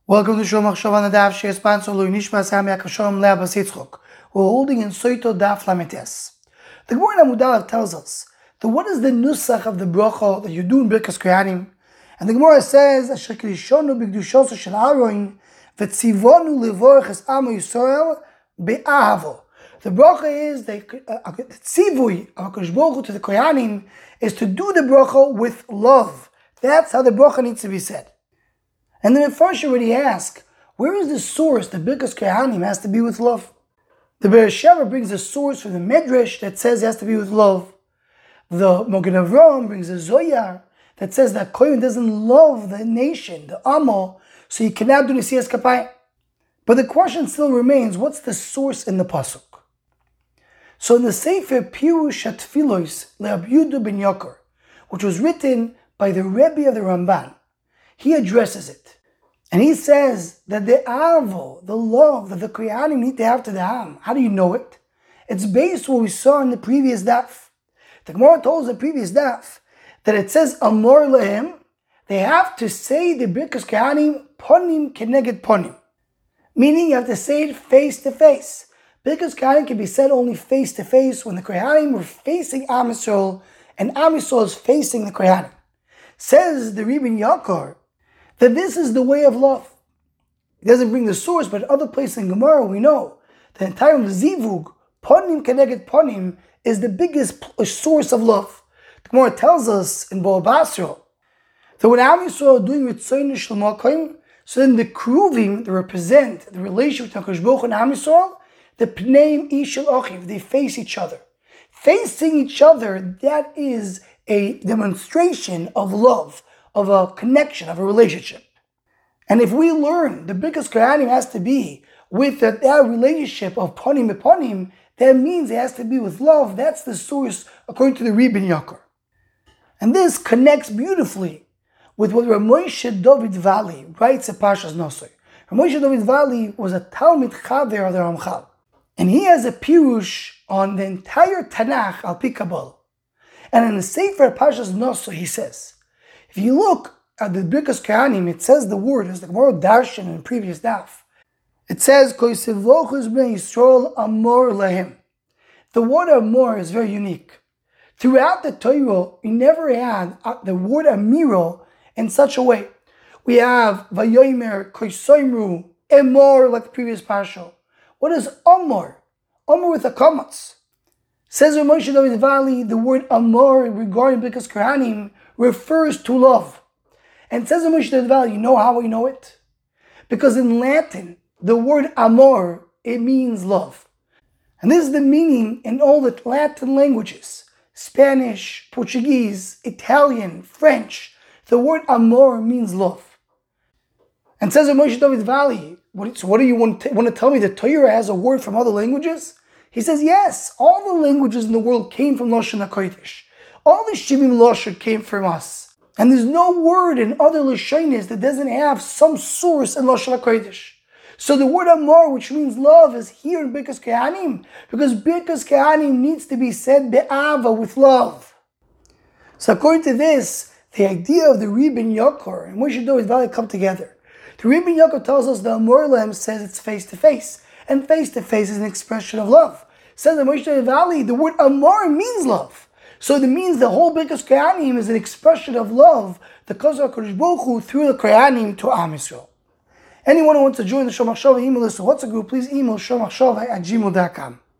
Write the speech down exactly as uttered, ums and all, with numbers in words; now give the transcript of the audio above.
Welcome to Shul Machshava on the Daf Shir sponsor Lui Nishmas Ham Yakashom Lea Bas Yitzchok. We're holding in Soito Daf Lamites. The Gemara in Amud Aleph tells us that what is the nusach of the bracha that you do in Birkas Kohanim? And the Gemara says, Asher Kirishonu B'Kedushoso Shel Aroin V'Tzivonu Levorach Es Amo Yisrael Be'ahavo. The bracha is the uh, tzivui of HaKadosh Baruch Hu to the Kohanim is to do the bracha with love. That's how the bracha needs to be said. And the Mefarshim already ask, where is the source that Birkas Kohanim has to be with love? The Be'er Sheva brings a source from the Medrash that says it has to be with love. The Mogen Avraham brings a Zoyar that says that Kohen doesn't love the nation, the Amo, so he cannot do Nesiyas Kapayim. But the question still remains, what's the source in the Pasuk? So in the Sefer Pirush HaTfilos LeRabbi Yehuda ben Yakar, which was written by the Rebbe of the Ramban, he addresses it. And he says that the avo, the love that the Kohanim need to have to the Am, how do you know it? It's based on what we saw in the previous daf. The Gemara told us in the previous daf that it says Amor Lehem, they have to say the Birkas Kohanim Ponim Keneged Ponim. Meaning you have to say it face to face. Birkas Kohanim can be said only face to face when the Kohanim were facing Am Yisrael and Am Yisrael is facing the Kohanim. Says the Rebbe Yakar that this is the way of love. He doesn't bring the source, but other places in Gemara we know the entire Zivug, Ponim Keneged Ponim, is the biggest source of love. The Gemara tells us in Bo Basra that when Am Yisrael are doing Ritzoyin Shlomo, so then the Kruvim that represent the relationship between HaKadosh Baruch Hu and Am Yisrael, the Pneim Ishel Ochiv, they face each other. Facing each other, that is a demonstration of love, of a connection, of a relationship. And if we learn the Birkas Kohanim has to be with that, that relationship of Ponim Eponim, that means it has to be with love. That's the source according to the Rebbe Yakar. And this connects beautifully with what Rav Moshe David Vali writes at Parshas Nosoi. Rav Moshe David Vali was a Talmid Chaver of the Ramchal. And he has a pirush on the entire Tanakh al Pi Kabbalah. And in the Sefer Parshas Nosoi he says, if you look at the Birkas Kohanim, it says the word, as the Gemara Darshan in the previous daf. It says, Koisevochus b'nei Yisrael amor lehem. The word amor is very unique. Throughout the Torah, we never had the word amiro in such a way. We have vayomer, koisoimru, emor, like the previous parsha. What is amor? Amor with a kamatz. Says Rav Moshe David Vali, the word amor regarding Birkas Kohanim refers to love. And says Rav Moshe David Vali, you know how we know it? Because in Latin, the word amor, it means love. And this is the meaning in all the Latin languages. Spanish, Portuguese, Italian, French. The word amor means love. And says Rav Moshe David Vali, what, so what do you want to, want to tell me that Torah has a word from other languages? He says, yes, all the languages in the world came from Lashon HaKodesh. All the Shivim Lashon came from us. And there's no word in other Lashonis that doesn't have some source in Lashon HaKodesh. So the word Amor, which means love, is here in Birkas Kohanim, because Birkas Kohanim needs to be said be'ava, with love. So according to this, the idea of the Rebbe Yakar and Moshe David Vali come together. The Rebbe Yakar tells us the Amor Lehem says it's face to face, and face to face is an expression of love. Says the Moshe David Vali, the word Amor means love. So it means the whole Birkas Kohanim is an expression of love that comes from HaKadosh Baruch Hu through the Kohanim to Am Yisrael. Anyone who wants to join the Shul Machshava email list or WhatsApp group, please email shul machshava at gmail dot com.